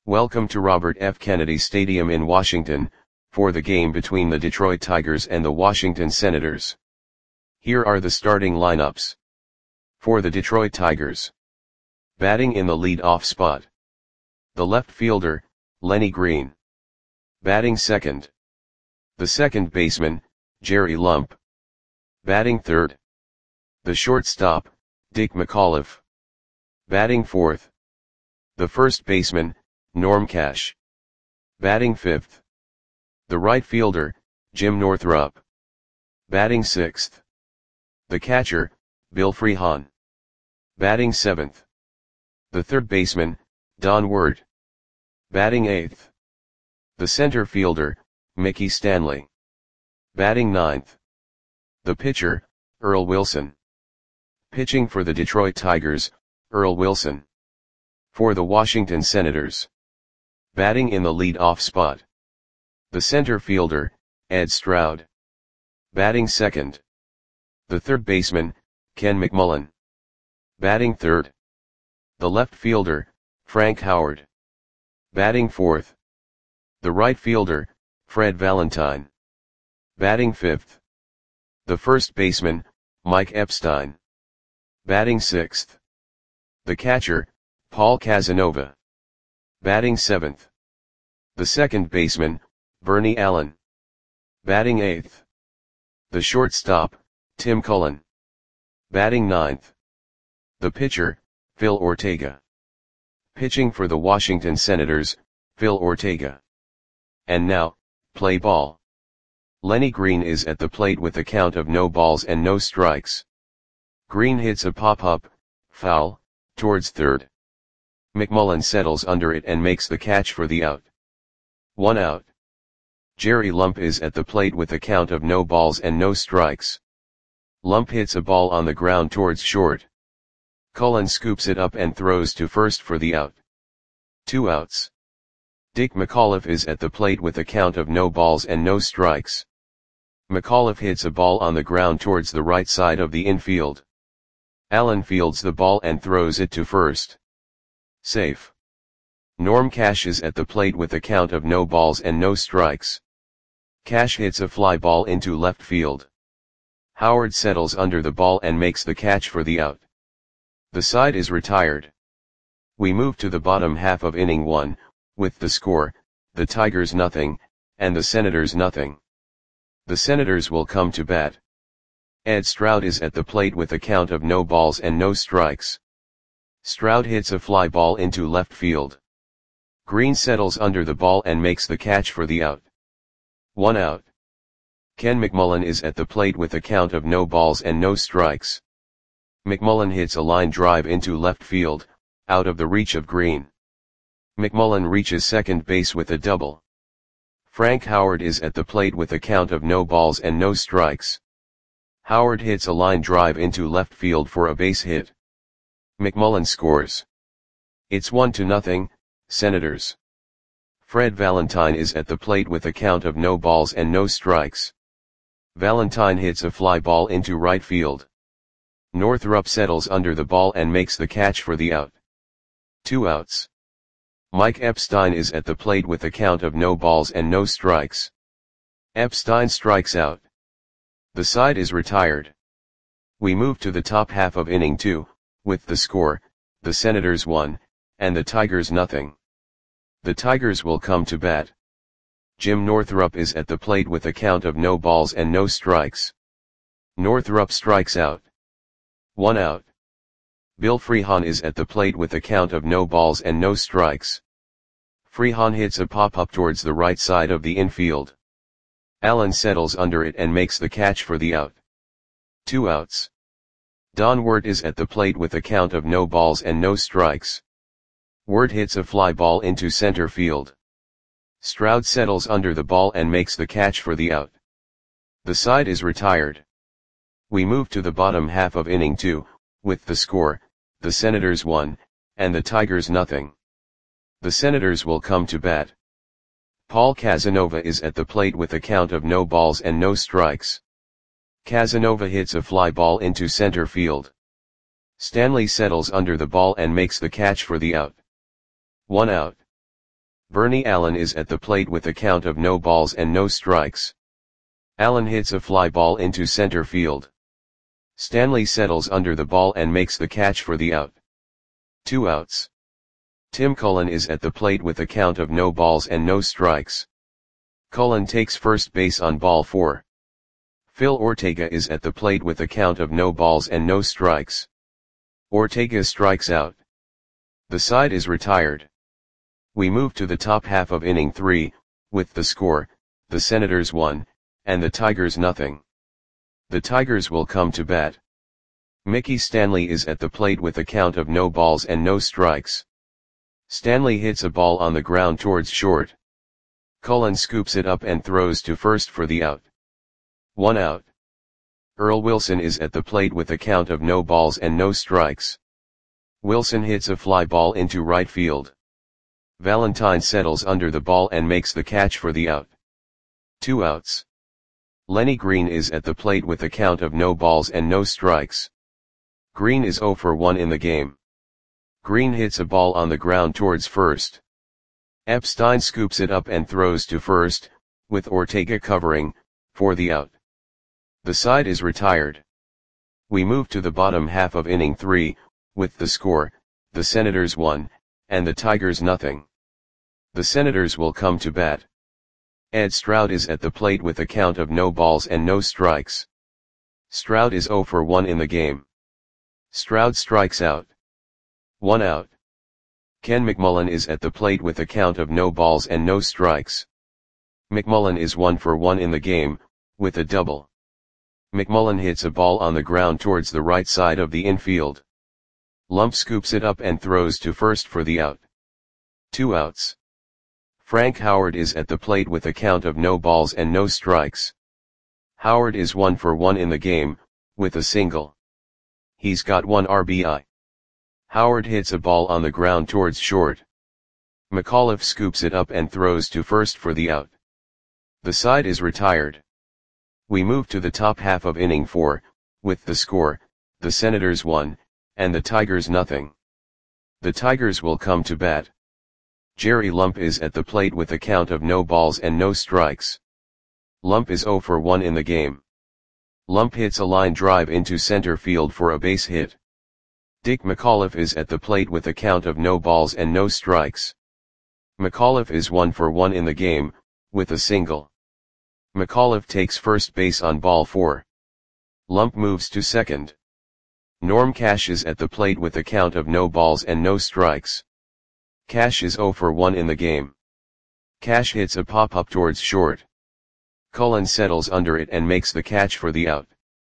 Welcome to Robert F. Kennedy Stadium in Washington, for the game between the Detroit Tigers and the Washington Senators. Here are the starting lineups. For the Detroit Tigers. Batting in the lead-off spot. The left fielder, Lenny Green. Batting second. The second baseman, Jerry Lump. Batting third. The shortstop, Dick McAuliffe. Batting fourth. The first baseman, Norm Cash. Batting fifth. The right fielder, Jim Northrup. Batting sixth. The catcher, Bill Freehan. Batting seventh. The third baseman, Don Ward. Batting eighth. The center fielder, Mickey Stanley. Batting ninth. The pitcher, Earl Wilson. Pitching for the Detroit Tigers, Earl Wilson. For the Washington Senators. Batting in the lead-off spot. The center fielder, Ed Stroud. Batting second. The third baseman, Ken McMullen. Batting third. The left fielder, Frank Howard. Batting fourth. The right fielder, Fred Valentine. Batting fifth. The first baseman, Mike Epstein. Batting sixth. The catcher, Paul Casanova. Batting seventh. The second baseman, Bernie Allen. Batting eighth. The shortstop, Tim Cullen. Batting ninth. The pitcher, Phil Ortega. Pitching for the Washington Senators, Phil Ortega. And now, play ball. Lenny Green is at the plate with a count of no balls and no strikes. Green hits a pop-up, foul, towards third. McMullen settles under it and makes the catch for the out. 1 out. Jerry Lump is at the plate with a count of no balls and no strikes. Lump hits a ball on the ground towards short. Cullen scoops it up and throws to first for the out. 2 outs. Dick McAuliffe is at the plate with a count of no balls and no strikes. McAuliffe hits a ball on the ground towards the right side of the infield. Allen fields the ball and throws it to first. Safe. Norm Cash is at the plate with a count of no balls and no strikes. Cash hits a fly ball into left field. Howard settles under the ball and makes the catch for the out. The side is retired. We move to the bottom half of inning 1, with the score, the Tigers nothing, and the Senators nothing. The Senators will come to bat. Ed Stroud is at the plate with a count of no balls and no strikes. Stroud hits a fly ball into left field. Green settles under the ball and makes the catch for the out. 1 out. Ken McMullen is at the plate with a count of no balls and no strikes. McMullen hits a line drive into left field, out of the reach of Green. McMullen reaches second base with a double. Frank Howard is at the plate with a count of no balls and no strikes. Howard hits a line drive into left field for a base hit. McMullen scores. It's 1-0, Senators. Fred Valentine is at the plate with a count of no balls and no strikes. Valentine hits a fly ball into right field. Northrup settles under the ball and makes the catch for the out. 2 outs. Mike Epstein is at the plate with a count of no balls and no strikes. Epstein strikes out. The side is retired. We move to the top half of inning 2, with the score, the Senators 1, and the Tigers nothing. The Tigers will come to bat. Jim Northrup is at the plate with a count of no balls and no strikes. Northrup strikes out. 1 out. Bill Freehan is at the plate with a count of no balls and no strikes. Freehan hits a pop-up towards the right side of the infield. Allen settles under it and makes the catch for the out. 2 outs. Don Ward is at the plate with a count of no balls and no strikes. Ward hits a fly ball into center field. Stroud settles under the ball and makes the catch for the out. The side is retired. We move to the bottom half of inning 2, with the score, the Senators 1, and the Tigers nothing. The Senators will come to bat. Paul Casanova is at the plate with a count of no balls and no strikes. Casanova hits a fly ball into center field. Stanley settles under the ball and makes the catch for the out. 1 out. Bernie Allen is at the plate with a count of no balls and no strikes. Allen hits a fly ball into center field. Stanley settles under the ball and makes the catch for the out. 2 outs. Tim Cullen is at the plate with a count of no balls and no strikes. Cullen takes first base on ball 4. Phil Ortega is at the plate with a count of no balls and no strikes. Ortega strikes out. The side is retired. We move to the top half of inning 3, with the score, the Senators 1, and the Tigers nothing. The Tigers will come to bat. Mickey Stanley is at the plate with a count of no balls and no strikes. Stanley hits a ball on the ground towards short. Cullen scoops it up and throws to first for the out. 1 out. Earl Wilson is at the plate with a count of no balls and no strikes. Wilson hits a fly ball into right field. Valentine settles under the ball and makes the catch for the out. 2 outs. Lenny Green is at the plate with a count of no balls and no strikes. Green is 0 for 1 in the game. Green hits a ball on the ground towards first. Epstein scoops it up and throws to first, with Ortega covering, for the out. The side is retired. We move to the bottom half of inning 3, with the score, the Senators 1, and the Tigers nothing. The Senators will come to bat. Ed Stroud is at the plate with a count of no balls and no strikes. Stroud is 0 for 1 in the game. Stroud strikes out. 1 out. Ken McMullen is at the plate with a count of no balls and no strikes. McMullen is 1 for 1 in the game, with a double. McMullen hits a ball on the ground towards the right side of the infield. Lump scoops it up and throws to first for the out. 2 outs. Frank Howard is at the plate with a count of no balls and no strikes. Howard is 1 for 1 in the game, with a single. He's got 1 RBI. Howard hits a ball on the ground towards short. McAuliffe scoops it up and throws to first for the out. The side is retired. We move to the top half of inning 4, with the score, the Senators 1, and the Tigers nothing. The Tigers will come to bat. Jerry Lump is at the plate with a count of no balls and no strikes. Lump is 0 for 1 in the game. Lump hits a line drive into center field for a base hit. Dick McAuliffe is at the plate with a count of no balls and no strikes. McAuliffe is 1 for 1 in the game, with a single. McAuliffe takes first base on ball 4. Lump moves to second. Norm Cash is at the plate with a count of no balls and no strikes. Cash is 0 for 1 in the game. Cash hits a pop-up towards short. Cullen settles under it and makes the catch for the out.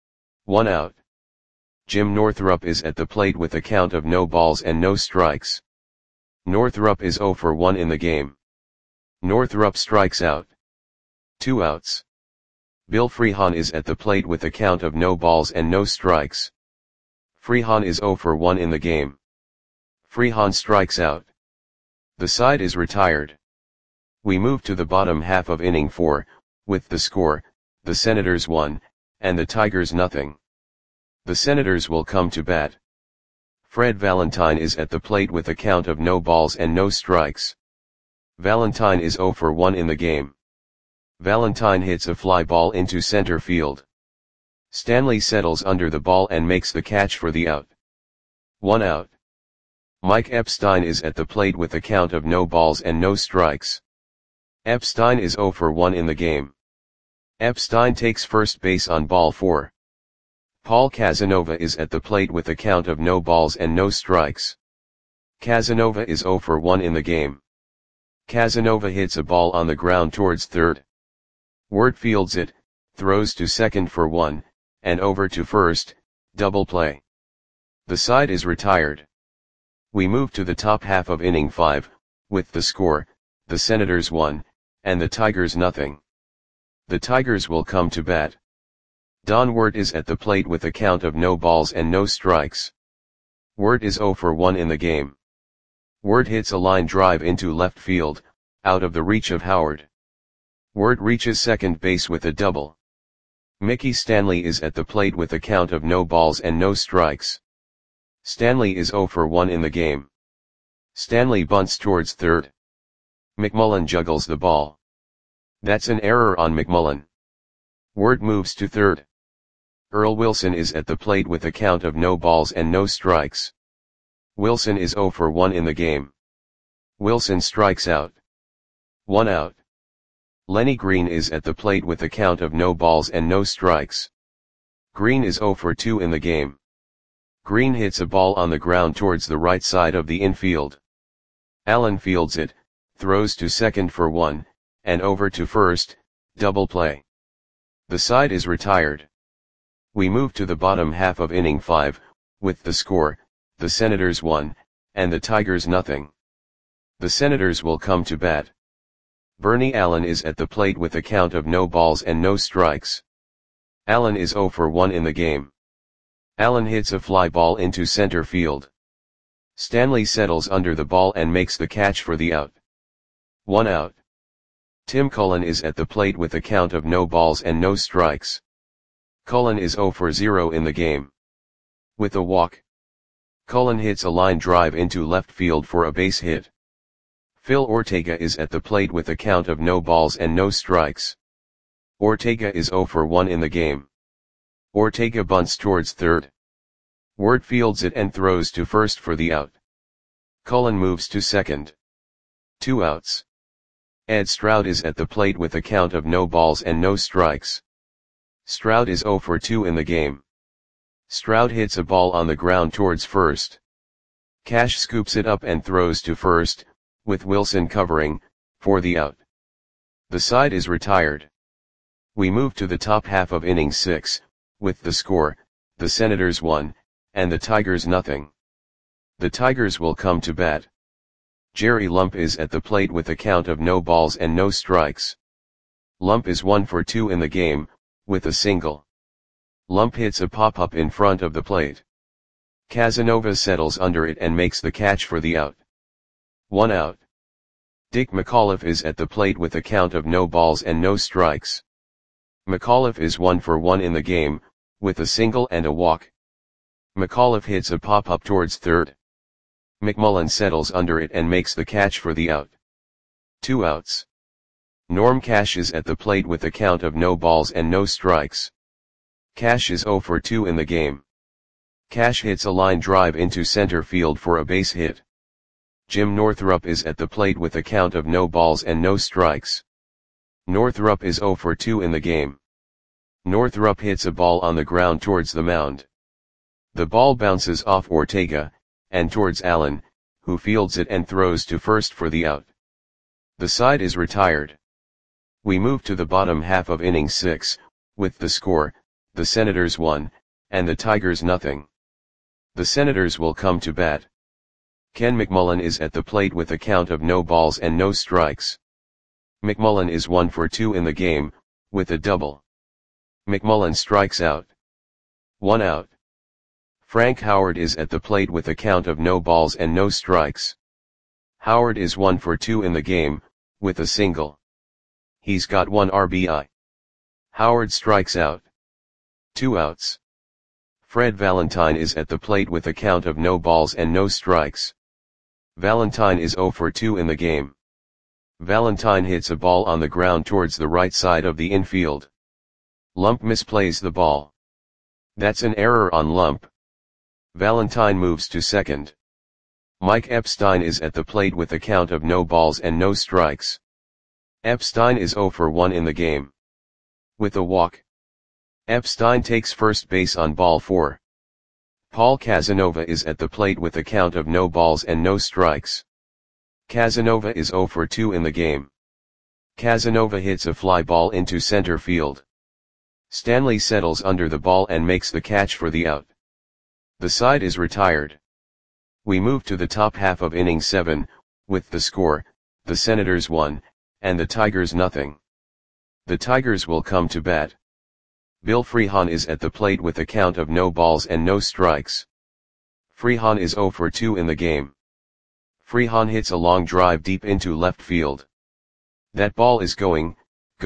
1 out. Jim Northrup is at the plate with a count of no balls and no strikes. Northrup is 0 for 1 in the game. Northrup strikes out. 2 outs. Bill Freehan is at the plate with a count of no balls and no strikes. Freehan is 0 for 1 in the game. Freehan strikes out. The side is retired. We move to the bottom half of inning 4, with the score, the Senators 1, and the Tigers nothing. The Senators will come to bat. Fred Valentine is at the plate with a count of no balls and no strikes. Valentine is 0 for 1 in the game. Valentine hits a fly ball into center field. Stanley settles under the ball and makes the catch for the out. 1 out. Mike Epstein is at the plate with a count of no balls and no strikes. Epstein is 0 for 1 in the game. Epstein takes first base on ball 4. Paul Casanova is at the plate with a count of no balls and no strikes. Casanova is 0 for 1 in the game. Casanova hits a ball on the ground towards third. Wirt fields it, throws to second for 1, and over to first, double play. The side is retired. We move to the top half of inning 5, with the score, the Senators 1, and the Tigers nothing. The Tigers will come to bat. Don Wirt is at the plate with a count of no balls and no strikes. Wirt is 0 for 1 in the game. Wirt hits a line drive into left field, out of the reach of Howard. Wirt reaches second base with a double. Mickey Stanley is at the plate with a count of no balls and no strikes. Stanley is 0 for 1 in the game. Stanley bunts towards third. McMullen juggles the ball. That's an error on McMullen. Ward moves to third. Earl Wilson is at the plate with a count of no balls and no strikes. Wilson is 0 for 1 in the game. Wilson strikes out. 1 out. Lenny Green is at the plate with a count of no balls and no strikes. Green is 0 for 2 in the game. Green hits a ball on the ground towards the right side of the infield. Allen fields it, throws to second for 1, and over to first, double play. The side is retired. We move to the bottom half of inning 5, with the score, the Senators 1, and the Tigers nothing. The Senators will come to bat. Bernie Allen is at the plate with a count of no balls and no strikes. Allen is 0 for 1 in the game. Allen hits a fly ball into center field. Stanley settles under the ball and makes the catch for the out. 1 out. Tim Cullen is at the plate with a count of no balls and no strikes. Cullen is 0 for 0 in the game. With a walk. Cullen hits a line drive into left field for a base hit. Phil Ortega is at the plate with a count of no balls and no strikes. Ortega is 0 for 1 in the game. Ortega bunts towards third. Ward fields it and throws to first for the out. Cullen moves to second. 2 outs. Ed Stroud is at the plate with a count of no balls and no strikes. Stroud is 0 for 2 in the game. Stroud hits a ball on the ground towards first. Cash scoops it up and throws to first, with Wilson covering, for the out. The side is retired. We move to the top half of inning 6, with the score, the Senators 1, and the Tigers nothing. The Tigers will come to bat. Jerry Lump is at the plate with a count of no balls and no strikes. Lump is 1 for 2 in the game, with a single. Lump hits a pop-up in front of the plate. Casanova settles under it and makes the catch for the out. 1 out. Dick McAuliffe is at the plate with a count of no balls and no strikes. McAuliffe is 1 for 1 in the game, with a single and a walk. McAuliffe hits a pop-up towards third. McMullen settles under it and makes the catch for the out. 2 outs. Norm Cash is at the plate with a count of no balls and no strikes. Cash is 0 for 2 in the game. Cash hits a line drive into center field for a base hit. Jim Northrup is at the plate with a count of no balls and no strikes. Northrup is 0 for 2 in the game. Northrup hits a ball on the ground towards the mound. The ball bounces off Ortega, and towards Allen, who fields it and throws to first for the out. The side is retired. We move to the bottom half of inning 6, with the score, the Senators 1, and the Tigers nothing. The Senators will come to bat. Ken McMullen is at the plate with a count of no balls and no strikes. McMullen is 1 for 2 in the game, with a double. McMullen strikes out. 1 out. Frank Howard is at the plate with a count of no balls and no strikes. Howard is 1 for 2 in the game, with a single. He's got 1 RBI. Howard strikes out. 2 outs. Fred Valentine is at the plate with a count of no balls and no strikes. Valentine is 0 for 2 in the game. Valentine hits a ball on the ground towards the right side of the infield. Lump misplays the ball. That's an error on Lump. Valentine moves to second. Mike Epstein is at the plate with a count of no balls and no strikes. Epstein is 0 for 1 in the game. With a walk. Epstein takes first base on ball 4. Paul Casanova is at the plate with a count of no balls and no strikes. Casanova is 0 for 2 in the game. Casanova hits a fly ball into center field. Stanley settles under the ball and makes the catch for the out. The side is retired. We move to the top half of inning 7, with the score, the Senators 1, and the Tigers nothing. The Tigers will come to bat. Bill Freehan is at the plate with a count of no balls and no strikes. Freehan is 0 for 2 in the game. Freehan hits a long drive deep into left field. That ball is gone.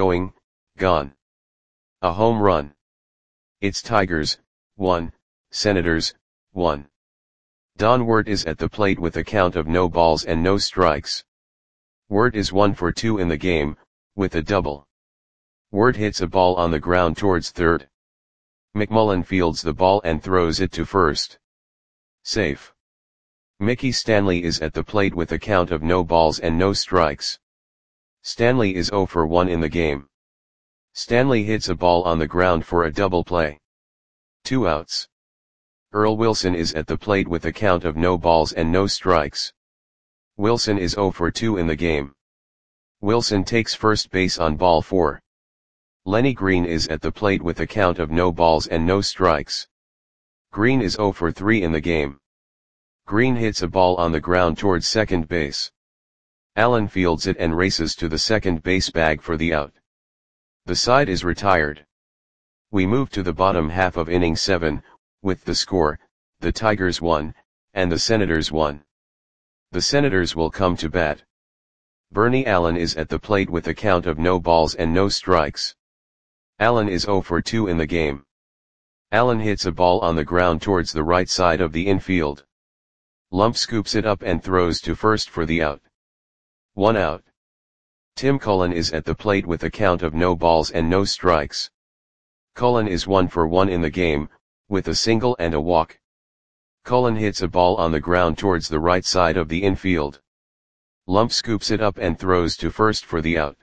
A home run. It's Tigers, 1, Senators, 1. Don Wert is at the plate with a count of no balls and no strikes. Wirt is 1 for 2 in the game, with a double. Wirt hits a ball on the ground towards third. McMullen fields the ball and throws it to first. Safe. Mickey Stanley is at the plate with a count of no balls and no strikes. Stanley is 0 for 1 in the game. Stanley hits a ball on the ground for a double play. 2 outs. Earl Wilson is at the plate with a count of no balls and no strikes. Wilson is 0 for 2 in the game. Wilson takes first base on ball 4. Lenny Green is at the plate with a count of no balls and no strikes. Green is 0 for 3 in the game. Green hits a ball on the ground towards second base. Allen fields it and races to the second base bag for the out. The side is retired. We move to the bottom half of inning 7, with the score, the Tigers 1, and the Senators 1. The Senators will come to bat. Bernie Allen is at the plate with a count of no balls and no strikes. Allen is 0 for 2 in the game. Allen hits a ball on the ground towards the right side of the infield. Lump scoops it up and throws to first for the out. 1 out. Tim Cullen is at the plate with a count of no balls and no strikes. Cullen is 1 for 1 in the game, with a single and a walk. Cullen hits a ball on the ground towards the right side of the infield. Lump scoops it up and throws to first for the out.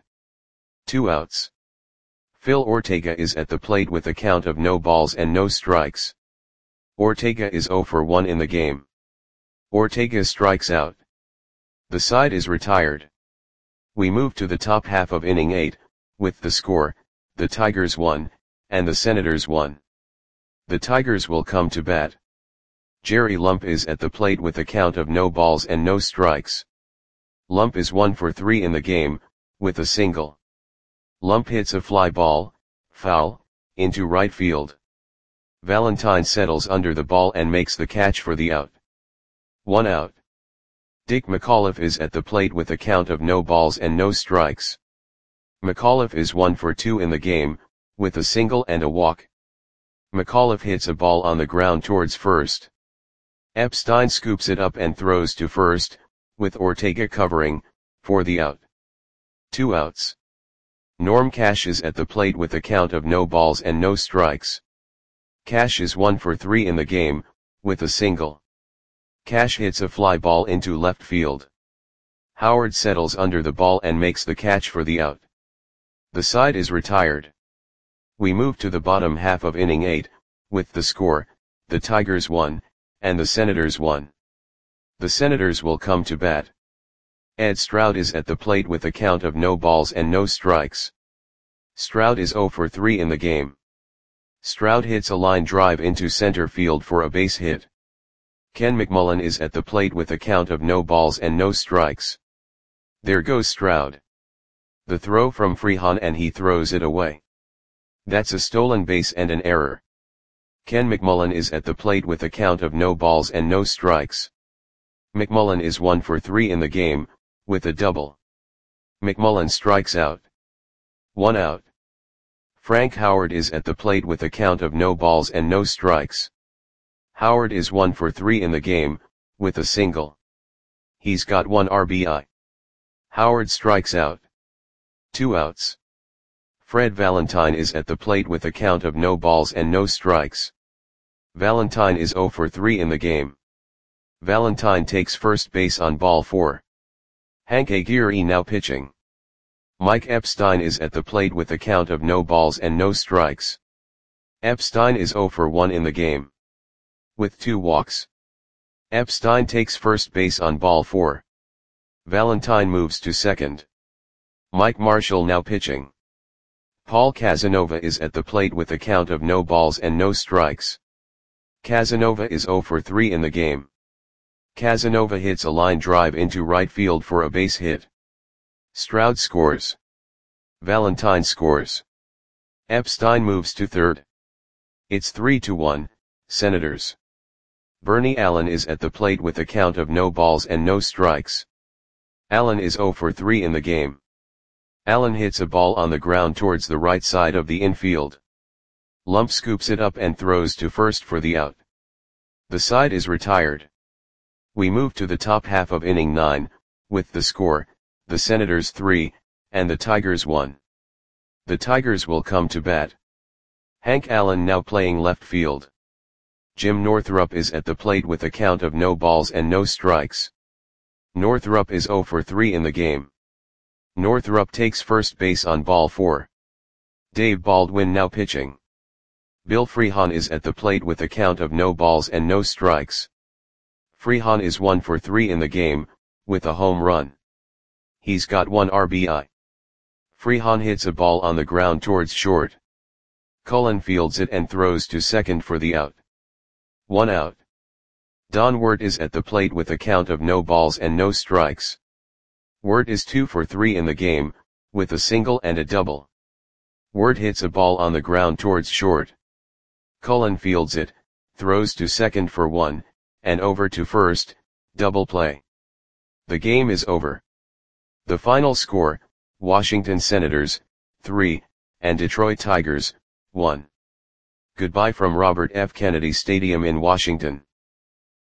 2 outs. Phil Ortega is at the plate with a count of no balls and no strikes. Ortega is 0 for 1 in the game. Ortega strikes out. The side is retired. We move to the top half of inning 8, with the score, the Tigers 1, and the Senators 1. The Tigers will come to bat. Jerry Lump is at the plate with a count of no balls and no strikes. Lump is 1 for 3 in the game, with a single. Lump hits a fly ball, foul, into right field. Valentine settles under the ball and makes the catch for the out. 1 out. Dick McAuliffe is at the plate with a count of no balls and no strikes. McAuliffe is 1 for 2 in the game, with a single and a walk. McAuliffe hits a ball on the ground towards first. Epstein scoops it up and throws to first, with Ortega covering, for the out. 2 outs. Norm Cash is at the plate with a count of no balls and no strikes. Cash is 1 for 3 in the game, with a single. Cash hits a fly ball into left field. Howard settles under the ball and makes the catch for the out. The side is retired. We move to the bottom half of inning 8, with the score, the Tigers 1, and the Senators 1. The Senators will come to bat. Ed Stroud is at the plate with a count of no balls and no strikes. Stroud is 0 for 3 in the game. Stroud hits a line drive into center field for a base hit. Ken McMullen is at the plate with a count of no balls and no strikes. There goes Stroud. The throw from Freehan and he throws it away. That's a stolen base and an error. Ken McMullen is at the plate with a count of no balls and no strikes. McMullen is 1 for 3 in the game, with a double. McMullen strikes out. 1 out. Frank Howard is at the plate with a count of no balls and no strikes. Howard is 1 for 3 in the game, with a single. He's got 1 RBI. Howard strikes out. 2 outs. Fred Valentine is at the plate with a count of no balls and no strikes. Valentine is 0 for 3 in the game. Valentine takes first base on ball 4. Hank Aguirre now pitching. Mike Epstein is at the plate with a count of no balls and no strikes. Epstein is 0 for 1 in the game. With 2 walks. Epstein takes first base on ball 4. Valentine moves to second. Mike Marshall now pitching. Paul Casanova is at the plate with a count of no balls and no strikes. Casanova is 0 for 3 in the game. Casanova hits a line drive into right field for a base hit. Stroud scores. Valentine scores. Epstein moves to third. It's 3-1, Senators. Bernie Allen is at the plate with a count of no balls and no strikes. Allen is 0 for 3 in the game. Allen hits a ball on the ground towards the right side of the infield. Lump scoops it up and throws to first for the out. The side is retired. We move to the top half of inning 9, with the score, the Senators 3, and the Tigers 1. The Tigers will come to bat. Hank Allen now playing left field. Jim Northrup is at the plate with a count of no balls and no strikes. Northrup is 0 for 3 in the game. Northrup takes first base on ball 4. Dave Baldwin now pitching. Bill Freehan is at the plate with a count of no balls and no strikes. Freehan is 1 for 3 in the game, with a home run. He's got 1 RBI. Freehan hits a ball on the ground towards short. Cullen fields it and throws to second for the out. 1 out. Don Wirt is at the plate with a count of no balls and no strikes. Wirt is 2 for 3 in the game, with a single and a double. Wirt hits a ball on the ground towards short. Cullen fields it, throws to second for 1, and over to first, double play. The game is over. The final score, Washington Senators, 3, and Detroit Tigers, 1. Goodbye from Robert F. Kennedy Stadium in Washington.